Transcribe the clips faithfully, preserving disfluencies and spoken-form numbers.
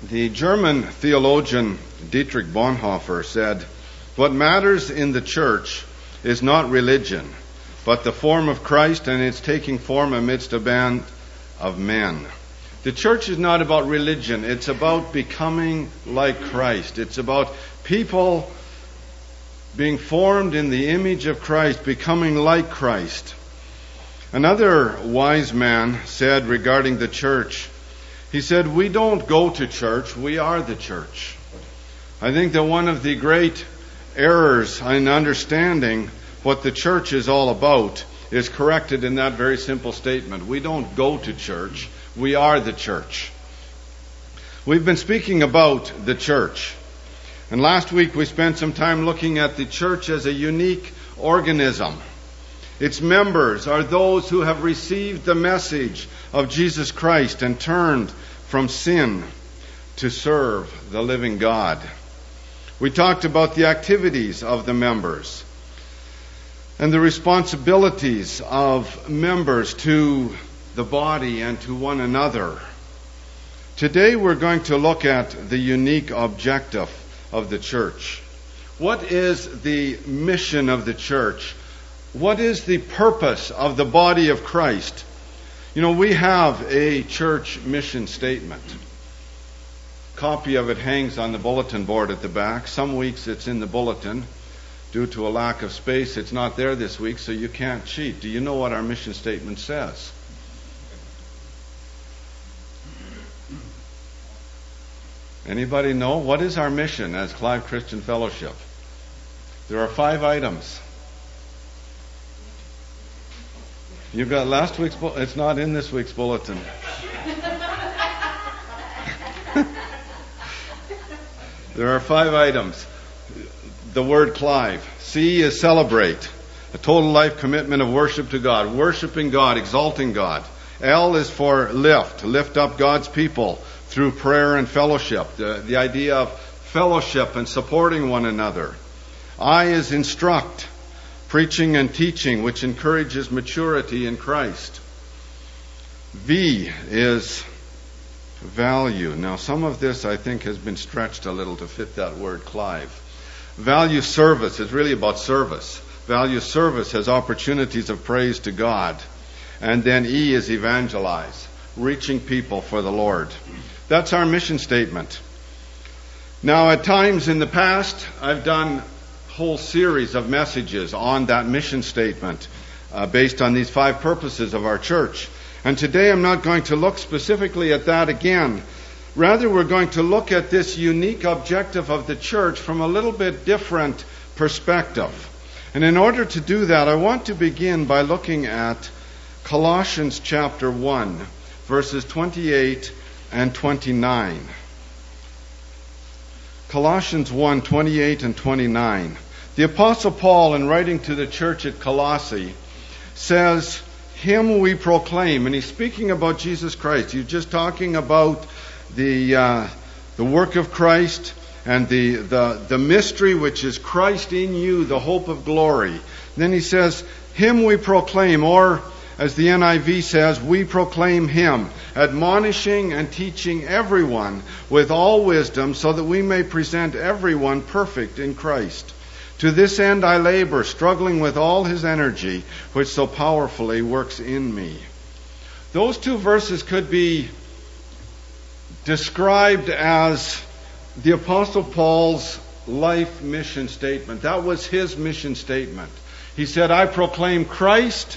The German theologian Dietrich Bonhoeffer said, "What matters in the church is not religion, but the form of Christ and its taking form amidst a band of men." The church is not about religion. It's about becoming like Christ. It's about people being formed in the image of Christ, becoming like Christ. Another wise man said regarding the church, he said, "We don't go to church, we are the church." I think that one of the great errors in understanding what the church is all about is corrected in that very simple statement. We don't go to church, we are the church. We've been speaking about the church. And last week we spent some time looking at the church as a unique organism. Its members are those who have received the message of Jesus Christ and turned from sin to serve the living God. We talked about the activities of the members and the responsibilities of members to the body and to one another. Today we're going to look at the unique objective of the church. What is the mission of the church? What is the purpose of the body of Christ? You know, we have a church mission statement. A copy of it hangs on the bulletin board at the back. Some weeks it's in the bulletin. Due to a lack of space, it's not there this week, so you can't cheat. Do you know what our mission statement says? Anybody know? What is our mission as Clive Christian Fellowship? There are five items. You've got last week's bulletin. It's not in this week's bulletin. There are five items. The word Clive. C is celebrate. A total life commitment of worship to God. Worshiping God, exalting God. L is for lift. Lift up God's people through prayer and fellowship. The, the idea of fellowship and supporting one another. I is instruct. Preaching and teaching, which encourages maturity in Christ. V is value. Now, some of this, I think, has been stretched a little to fit that word, Clive. Value service is really about service. Value service has opportunities of praise to God. And then E is evangelize, reaching people for the Lord. That's our mission statement. Now, at times in the past, I've done whole series of messages on that mission statement uh, based on these five purposes of our church. And today I'm not going to look specifically at that again. Rather, we're going to look at this unique objective of the church from a little bit different perspective. And in order to do that, I want to begin by looking at Colossians chapter one, verses twenty-eight and twenty-nine. Colossians one, twenty-eight and twenty-nine. The Apostle Paul, in writing to the church at Colossae, says, "Him we proclaim," and he's speaking about Jesus Christ. He's just talking about the uh, the work of Christ and the, the the mystery which is Christ in you, the hope of glory. And then he says, "Him we proclaim," or as the N I V says, "we proclaim Him, admonishing and teaching everyone with all wisdom, so that we may present everyone perfect in Christ. To this end I labor, struggling with all His energy, which so powerfully works in me." Those two verses could be described as the Apostle Paul's life mission statement. That was his mission statement. He said, "I proclaim Christ,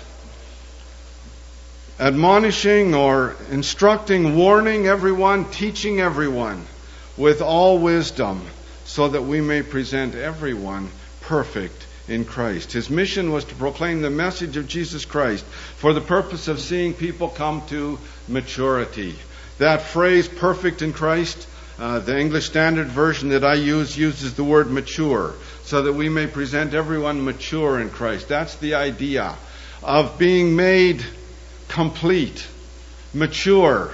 admonishing or instructing, warning everyone, teaching everyone with all wisdom, so that we may present everyone perfect in Christ." His mission was to proclaim the message of Jesus Christ for the purpose of seeing people come to maturity. That phrase, perfect in Christ, uh, the English Standard Version that I use uses the word mature, so that we may present everyone mature in Christ. That's the idea of being made complete, mature,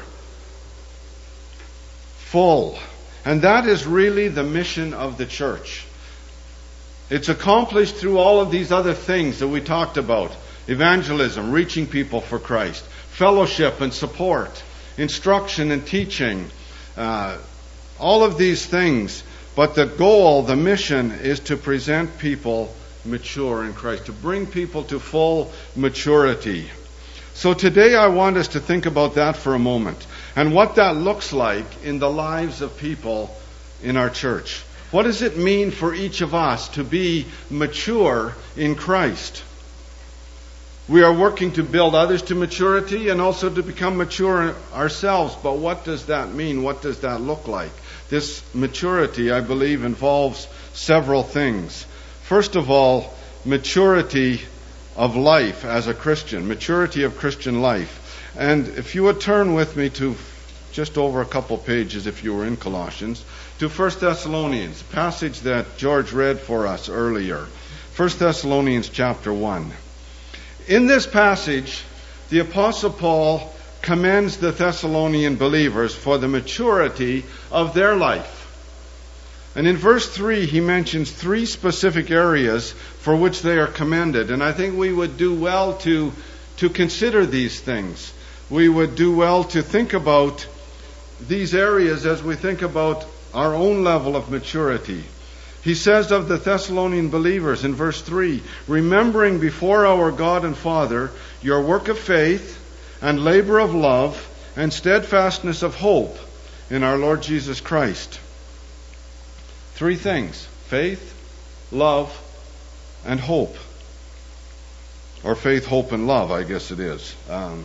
full. And that is really the mission of the church. It's accomplished through all of these other things that we talked about. Evangelism, reaching people for Christ. Fellowship and support. Instruction and teaching. Uh, All of these things. But the goal, the mission, is to present people mature in Christ, to bring people to full maturity. So today I want us to think about that for a moment, and what that looks like in the lives of people in our church. What does it mean for each of us to be mature in Christ? We are working to build others to maturity and also to become mature ourselves. But what does that mean? What does that look like? This maturity, I believe, involves several things. First of all, maturity of life as a Christian, maturity of Christian life. And if you would turn with me to just over a couple pages, if you were in Colossians, to First Thessalonians, a passage that George read for us earlier. First Thessalonians chapter one. In this passage, the Apostle Paul commends the Thessalonian believers for the maturity of their life. And in verse three, he mentions three specific areas for which they are commended. And I think we would do well to, to consider these things. We would do well to think about these areas as we think about our own level of maturity. He says of the Thessalonian believers in verse three, remembering before our God and Father your work of faith and labor of love and steadfastness of hope in our Lord Jesus Christ. Three things: faith, love, and hope. Or faith, hope, and love, I guess it is. Um,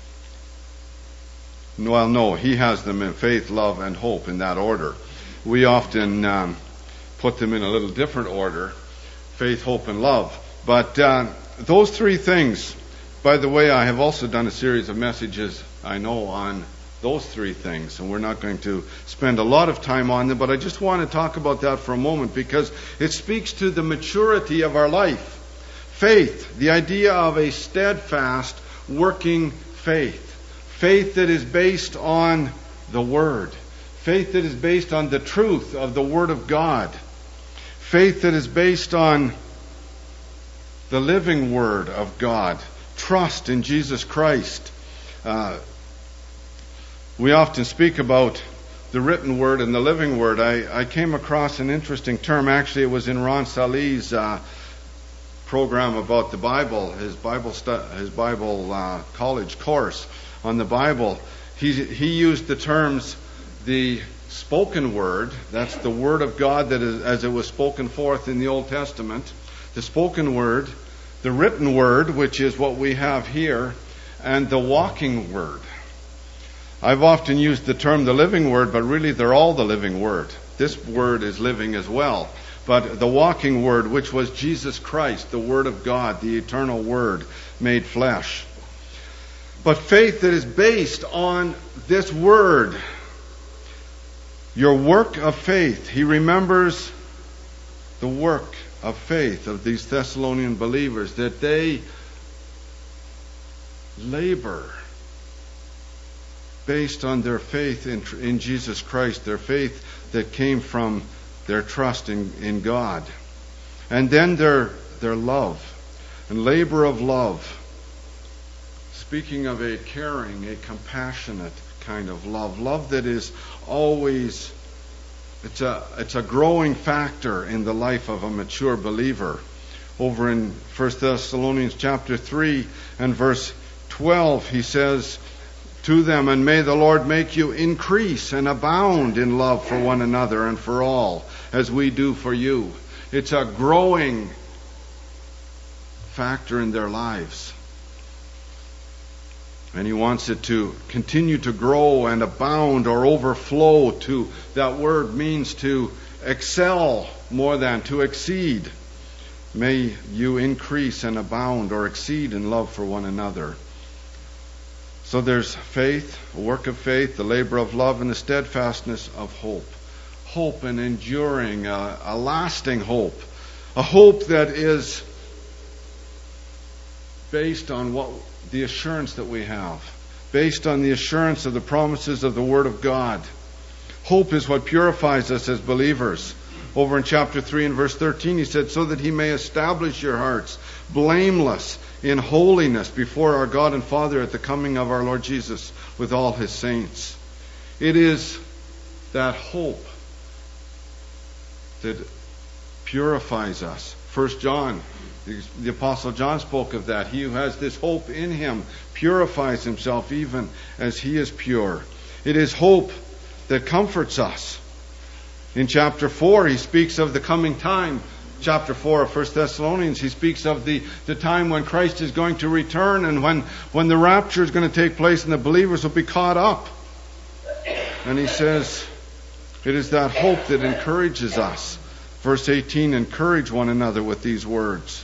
well, no, he has them in faith, love, and hope in that order. We often um, put them in a little different order: faith, hope, and love. But uh, those three things, by the way, I have also done a series of messages, I know, on those three things, and we're not going to spend a lot of time on them, but I just want to talk about that for a moment because it speaks to the maturity of our life. Faith, the idea of a steadfast, working faith. Faith that is based on the Word. Faith that is based on the truth of the Word of God. Faith that is based on the living Word of God. Trust in Jesus Christ. Uh, we often speak about the written Word and the living Word. I, I came across an interesting term. Actually, it was in Ron Salih's uh, program about the Bible, his Bible stu- his Bible uh, college course on the Bible. He he used the terms the spoken Word, that's the Word of God that is as it was spoken forth in the Old Testament, the spoken Word, the written Word, which is what we have here, and the walking Word. I've often used the term the living Word, but really they're all the living Word. This Word is living as well. But the walking Word, which was Jesus Christ, the Word of God, the eternal Word made flesh. But faith that is based on this Word. Your work of faith. He remembers the work of faith of these Thessalonian believers, that they labor based on their faith in, in Jesus Christ, their faith that came from their trust in, in God. And then their, their love, and labor of love. Speaking of a caring, a compassionate kind of love. Love that is always, it's a, it's a growing factor in the life of a mature believer. Over in First Thessalonians chapter three and verse twelve, he says to them, and may the Lord make you increase and abound in love for one another and for all, as we do for you. It's a growing factor in their lives. And he wants it to continue to grow and abound or overflow. To that word means to excel more than to exceed. May you increase and abound or exceed in love for one another. So there's faith, a work of faith, the labor of love, and the steadfastness of hope. Hope and enduring, a, a lasting hope. A hope that is based on what the assurance that we have. Based on the assurance of the promises of the Word of God. Hope is what purifies us as believers. Over in chapter three and verse thirteen, he said, so that he may establish your hearts blameless in holiness before our God and Father at the coming of our Lord Jesus with all his saints. It is that hope that purifies us. First John, the, the Apostle John spoke of that. He who has this hope in him purifies himself even as he is pure. It is hope that comforts us. In chapter four, he speaks of the coming time. Chapter four of First Thessalonians, he speaks of the, the time when Christ is going to return and when, when the rapture is going to take place and the believers will be caught up. And he says, it is that hope that encourages us. Verse eighteen, encourage one another with these words.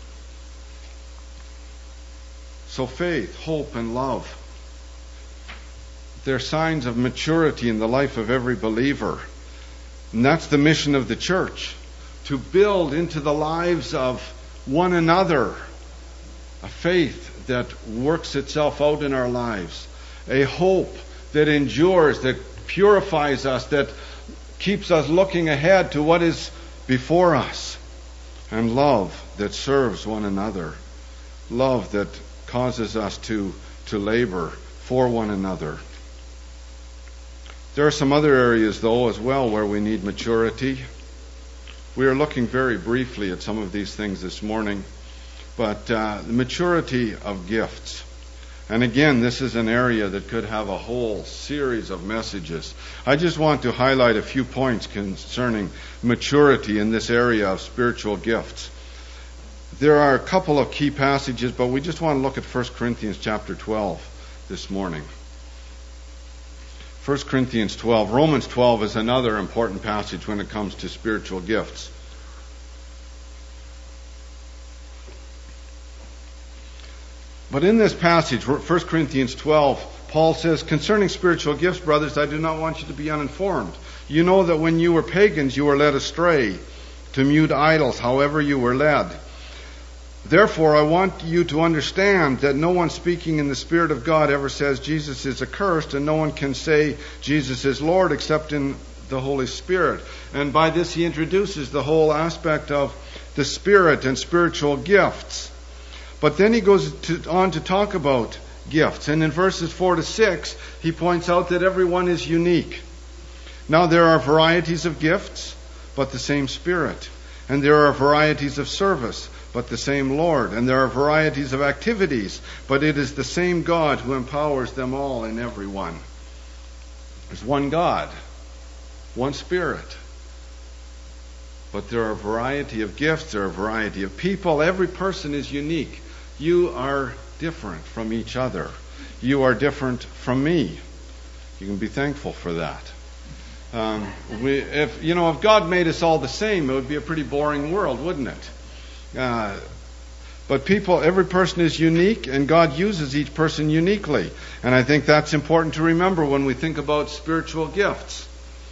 So faith, hope, and love, they're signs of maturity in the life of every believer. And that's the mission of the church, to build into the lives of one another a faith that works itself out in our lives, a hope that endures, that purifies us, that keeps us looking ahead to what is before us, and love that serves one another, love that causes us to, to labor for one another. There are some other areas, though, as well, where we need maturity. We are looking very briefly at some of these things this morning, but uh, the maturity of gifts. And again, this is an area that could have a whole series of messages. I just want to highlight a few points concerning maturity in this area of spiritual gifts. There are a couple of key passages, but we just want to look at First Corinthians chapter twelve this morning. First Corinthians twelve. Romans twelve is another important passage when it comes to spiritual gifts. But in this passage, First Corinthians twelve, Paul says, concerning spiritual gifts, brothers, I do not want you to be uninformed. You know that when you were pagans, you were led astray to mute idols, however you were led. Therefore, I want you to understand that no one speaking in the Spirit of God ever says Jesus is accursed, and no one can say Jesus is Lord except in the Holy Spirit. And by this he introduces the whole aspect of the Spirit and spiritual gifts. But then he goes to, on to talk about gifts. And in verses four to six, he points out that everyone is unique. Now there are varieties of gifts, but the same Spirit. And there are varieties of service, but the same Lord. And there are varieties of activities, but it is the same God who empowers them all in everyone. There's one God, one Spirit. But there are a variety of gifts, there are a variety of people. Every person is unique. You are different from each other. You are different from me. You can be thankful for that. Um, we, if you know, if God made us all the same, it would be a pretty boring world, wouldn't it? Uh, but people, every person is unique, and God uses each person uniquely. And I think that's important to remember when we think about spiritual gifts.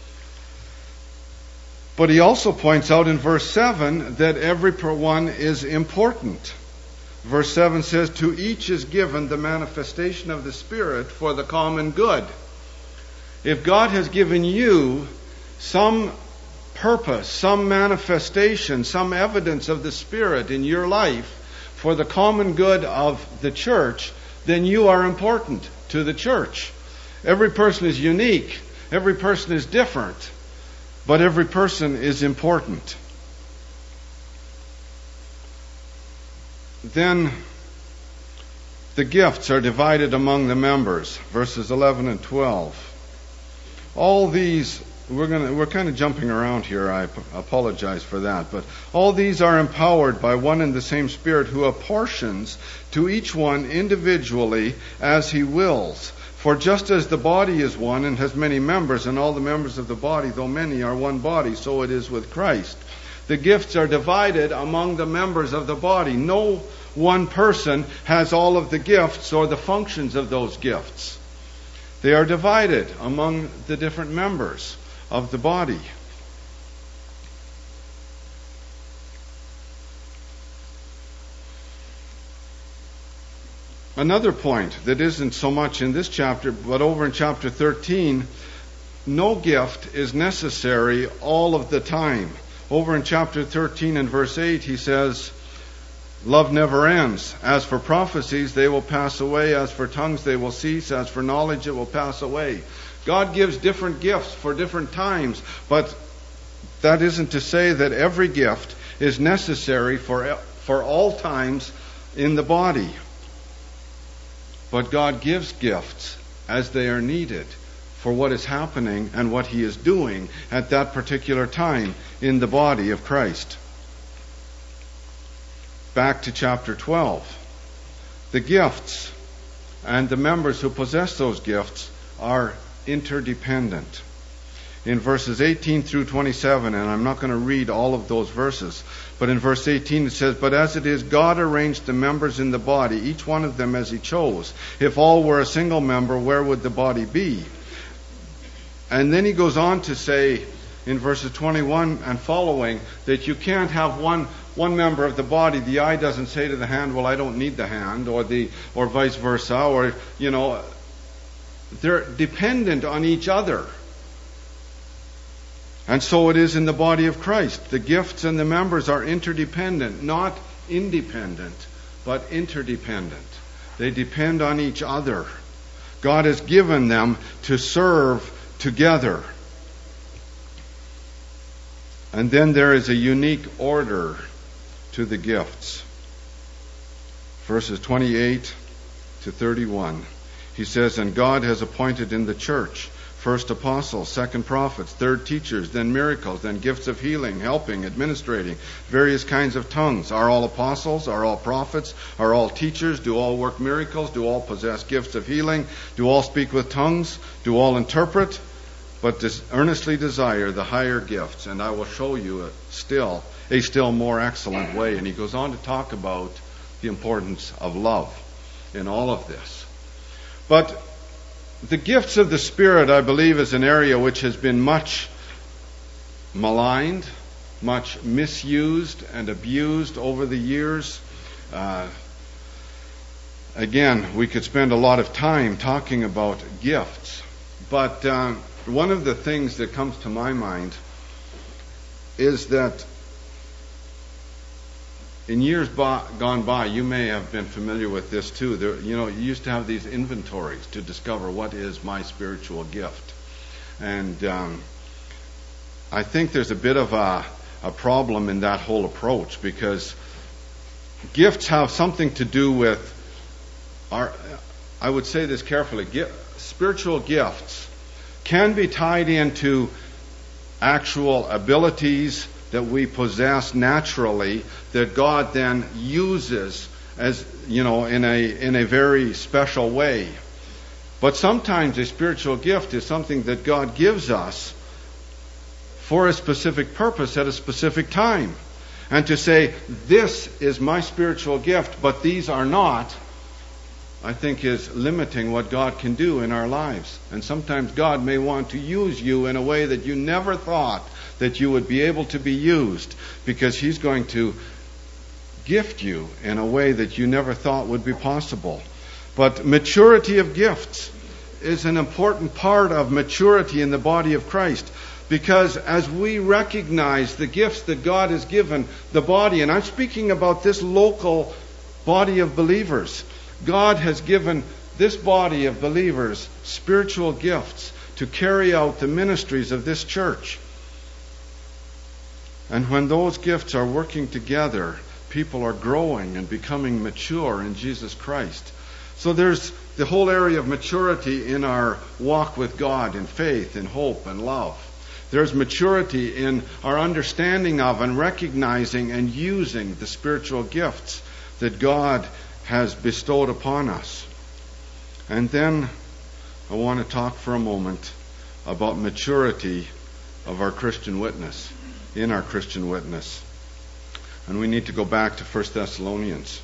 But he also points out in verse seven that every one is important. Verse seven says, to each is given the manifestation of the Spirit for the common good. If God has given you some purpose, some manifestation, some evidence of the Spirit in your life for the common good of the church, then you are important to the church. Every person is unique. Every person is different. But every person is important. Then the gifts are divided among the members, verses eleven and twelve. All these, we're going we're kind of jumping around here, I apologize for that, but all these are empowered by one and the same Spirit who apportions to each one individually as he wills. For just as the body is one and has many members, and all the members of the body, though many, are one body, so it is with Christ. The gifts are divided among the members of the body. No one person has all of the gifts or the functions of those gifts. They are divided among the different members of the body. Another point that isn't so much in this chapter, but over in chapter thirteen, no gift is necessary all of the time. Over in chapter thirteen and verse eight, he says, love never ends. As for prophecies, they will pass away. As for tongues, they will cease. As for knowledge, it will pass away. God gives different gifts for different times, but that isn't to say that every gift is necessary for, for all times in the body. But God gives gifts as they are needed for what is happening and what He is doing at that particular time in the body of Christ. Back to chapter twelve. The gifts and the members who possess those gifts are interdependent. In verses eighteen through twenty-seven, and I'm not going to read all of those verses, but in verse eighteen it says, "But as it is, God arranged the members in the body, each one of them as He chose. If all were a single member, where would the body be?" And then he goes on to say in verses twenty-one and following that you can't have one one member of the body. The eye doesn't say to the hand, "Well, I don't need the hand," or the or vice versa, or you know, they're dependent on each other. And so it is in the body of Christ. The gifts and the members are interdependent, not independent, but interdependent. They depend on each other. God has given them to serve together. And then there is a unique order to the gifts. Verses twenty-eight to thirty-one. He says, "And God has appointed in the church first apostles, second prophets, third teachers, then miracles, then gifts of healing, helping, administrating, various kinds of tongues. Are all apostles? Are all prophets? Are all teachers? Do all work miracles? Do all possess gifts of healing? Do all speak with tongues? Do all interpret? But des- earnestly desire the higher gifts, and I will show you a still a still more excellent way." And he goes on to talk about the importance of love in all of this. But the gifts of the Spirit, I believe, is an area which has been much maligned, much misused and abused over the years. Uh, again, we could spend a lot of time talking about gifts. But uh, one of the things that comes to my mind is that in years by, gone by, you may have been familiar with this too. There, you know, you used to have these inventories to discover what is my spiritual gift. And um, I think there's a bit of a, a problem in that whole approach, because gifts have something to do with our, I would say this carefully, gift, spiritual gifts can be tied into actual abilities that we possess naturally that God then uses as, you know, in a in a very special way. But sometimes a spiritual gift is something that God gives us for a specific purpose at a specific time. And to say, this is my spiritual gift, but these are not, I think is limiting what God can do in our lives. And sometimes God may want to use you in a way that you never thought that you would be able to be used, because He's going to gift you in a way that you never thought would be possible. But maturity of gifts is an important part of maturity in the body of Christ, because as we recognize the gifts that God has given the body, and I'm speaking about this local body of believers, God has given this body of believers spiritual gifts to carry out the ministries of this church. And when those gifts are working together, people are growing and becoming mature in Jesus Christ. So there's the whole area of maturity in our walk with God, in faith, in hope, and love. There's maturity in our understanding of and recognizing and using the spiritual gifts that God has bestowed upon us. And then I want to talk for a moment about maturity of our Christian witness, in our Christian witness. And we need to go back to First Thessalonians.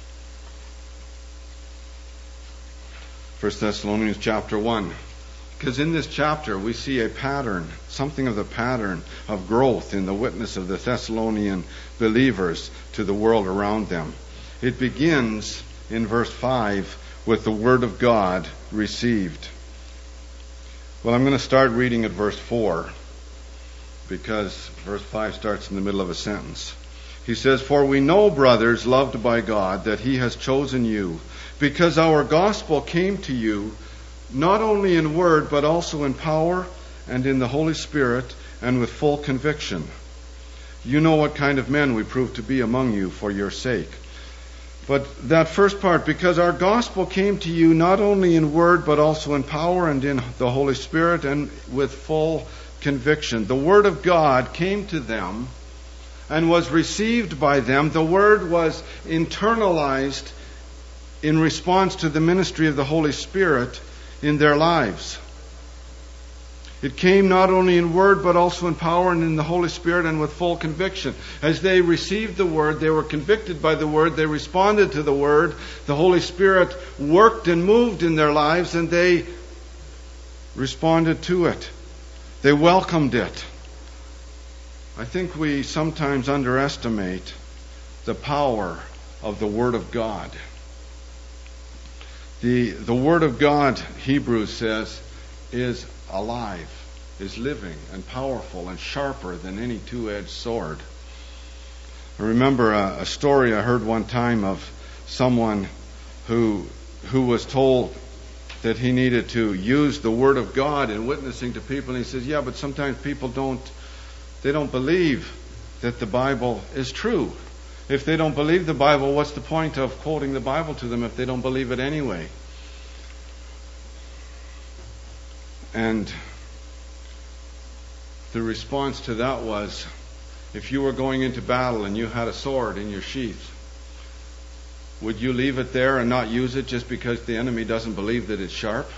First Thessalonians chapter one. Because in this chapter we see a pattern, something of the pattern of growth in the witness of the Thessalonian believers to the world around them. It begins in verse five with the word of God received. Well, I'm going to start reading at verse four, because verse five starts in the middle of a sentence. He says, "For we know, brothers, loved by God, that He has chosen you, because our gospel came to you not only in word, but also in power and in the Holy Spirit and with full conviction. You know what kind of men we prove to be among you for your sake. But that first part, because our gospel came to you not only in word, but also in power and in the Holy Spirit and with full conviction. The Word of God came to them and was received by them. The Word was internalized in response to the ministry of the Holy Spirit in their lives. It came not only in word, but also in power and in the Holy Spirit and with full conviction. As they received the Word, they were convicted by the Word, they responded to the Word, the Holy Spirit worked and moved in their lives, and they responded to it. They welcomed it. I think we sometimes underestimate the power of the Word of God. The, the Word of God, Hebrews says, is alive, is living and powerful and sharper than any two-edged sword. I remember a, a story I heard one time of someone who who was told that he needed to use the Word of God in witnessing to people, and he says, yeah, but sometimes people don't they don't believe that the Bible is true. If they don't believe the Bible, what's the point of quoting the Bible to them if they don't believe it anyway? And the response to that was, if you were going into battle and you had a sword in your sheath, would you leave it there and not use it just because the enemy doesn't believe that it's sharp?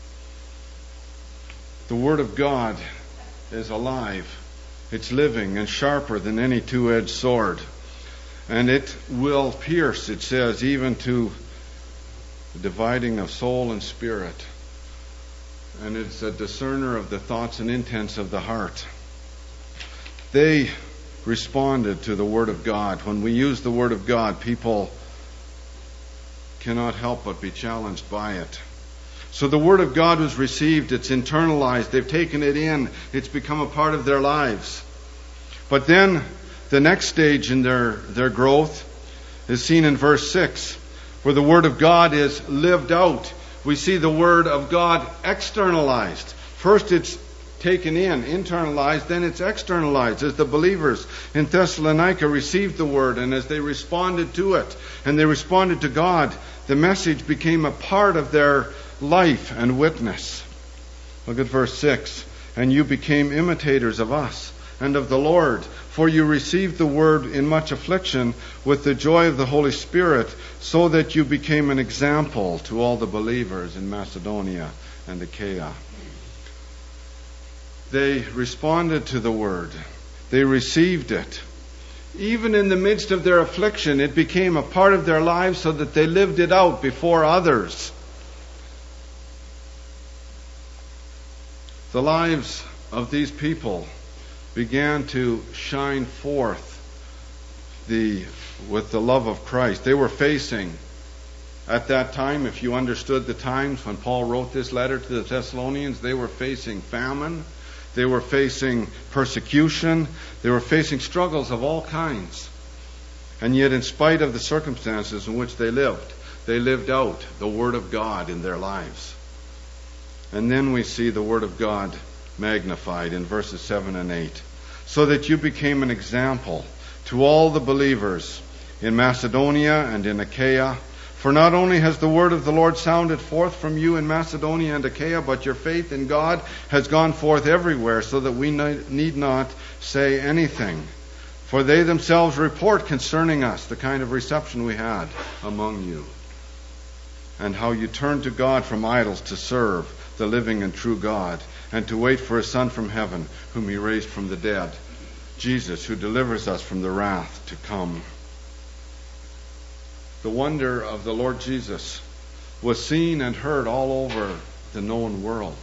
The Word of God is alive. It's living and sharper than any two-edged sword. And it will pierce, it says, even to the dividing of soul and spirit. And it's a discerner of the thoughts and intents of the heart. They responded to the Word of God. When we use the Word of God, people cannot help but be challenged by it. So the Word of God was received, it's internalized, they've taken it in, it's become a part of their lives. But then the next stage in their, their growth is seen in verse six, where the Word of God is lived out. We see the Word of God externalized. First it's taken in, internalized, then it's externalized. As the believers in Thessalonica received the Word, and as they responded to it, and they responded to God, the message became a part of their life and witness. Look at verse six. And you became imitators of us and of the Lord, for you received the Word in much affliction with the joy of the Holy Spirit, so that you became an example to all the believers in Macedonia and Achaia. They responded to the Word. They received it. Even in the midst of their affliction, it became a part of their lives so that they lived it out before others. The lives of these people began to shine forth the with the love of Christ. They were facing, at that time, if you understood the times when Paul wrote this letter to the Thessalonians, they were facing famine, they were facing persecution, they were facing struggles of all kinds. And yet, in spite of the circumstances in which they lived, they lived out the Word of God in their lives. And then we see the Word of God magnified in verses seven and eight. So that you became an example to all the believers in Macedonia and in Achaia. For not only has the word of the Lord sounded forth from you in Macedonia and Achaia, but your faith in God has gone forth everywhere, so that we need not say anything. For they themselves report concerning us the kind of reception we had among you, and how you turned to God from idols to serve the living and true God, and to wait for a Son from heaven, whom He raised from the dead, Jesus, who delivers us from the wrath to come. The wonder of the Lord Jesus was seen and heard all over the known world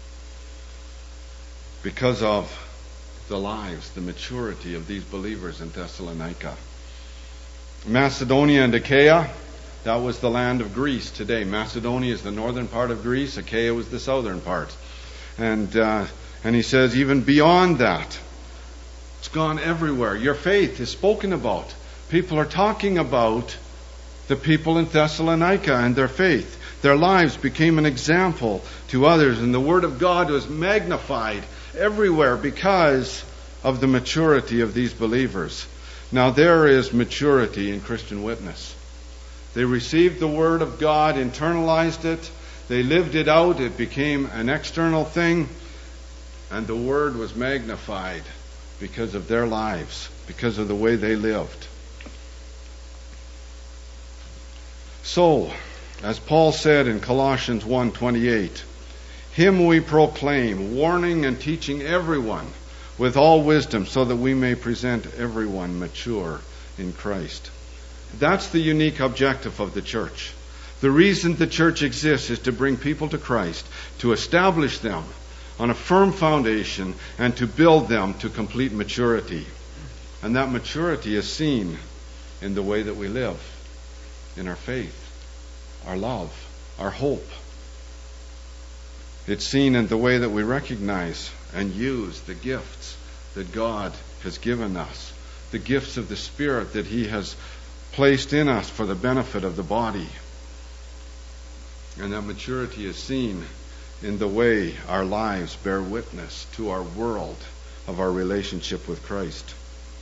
because of the lives, the maturity of these believers in Thessalonica. Macedonia and Achaia, that was the land of Greece today. Macedonia is the northern part of Greece. Achaia was the southern part. And uh, and he says, even beyond that, it's gone everywhere. Your faith is spoken about. People are talking about the people in Thessalonica and their faith. Their lives became an example to others, and the Word of God was magnified everywhere because of the maturity of these believers. Now there is maturity in Christian witness. They received the Word of God, internalized it, they lived it out, it became an external thing, and the Word was magnified because of their lives, because of the way they lived. So, as Paul said in Colossians one twenty-eight, him we proclaim, warning and teaching everyone with all wisdom, so that we may present everyone mature in Christ. That's the unique objective of the church. The reason the church exists is to bring people to Christ, to establish them on a firm foundation, and to build them to complete maturity. And that maturity is seen in the way that we live, in our faith, our love, our hope. It's seen in the way that we recognize and use the gifts that God has given us, the gifts of the Spirit that He has placed in us for the benefit of the body. And that maturity is seen in the way our lives bear witness to our world of our relationship with Christ.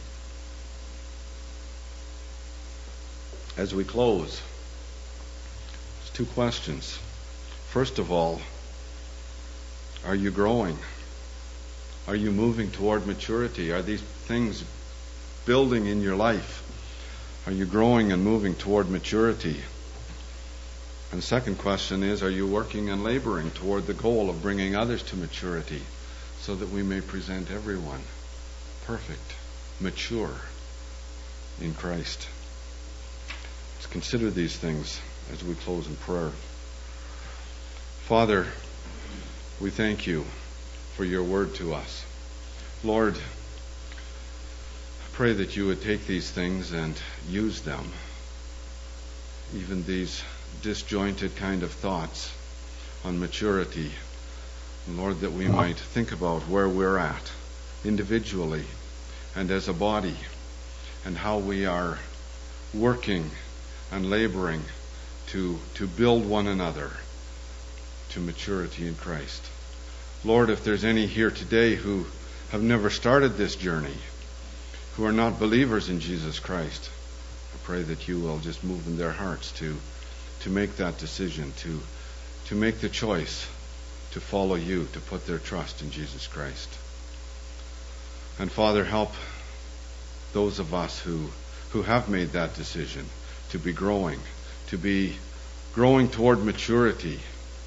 As we close, there's two questions. First of all, are you growing? Are you moving toward maturity? Are these things building in your life? Are you growing and moving toward maturity? And the second question is, are you working and laboring toward the goal of bringing others to maturity, so that we may present everyone perfect, mature in Christ? Let's consider these things as we close in prayer. Father, we thank you for your word to us. Lord, I pray that you would take these things and use them, even these disjointed kind of thoughts on maturity. And Lord, that we might think about where we're at individually and as a body, and how we are working and laboring to, to build one another to maturity in Christ. Lord, if there's any here today who have never started this journey, who are not believers in Jesus Christ, I pray that you will just move in their hearts to to make that decision, to to make the choice to follow you, to put their trust in Jesus Christ. And Father, help those of us who who have made that decision to be growing, to be growing toward maturity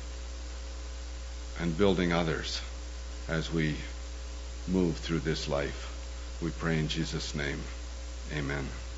and building others as we move through this life. We pray in Jesus' name. Amen.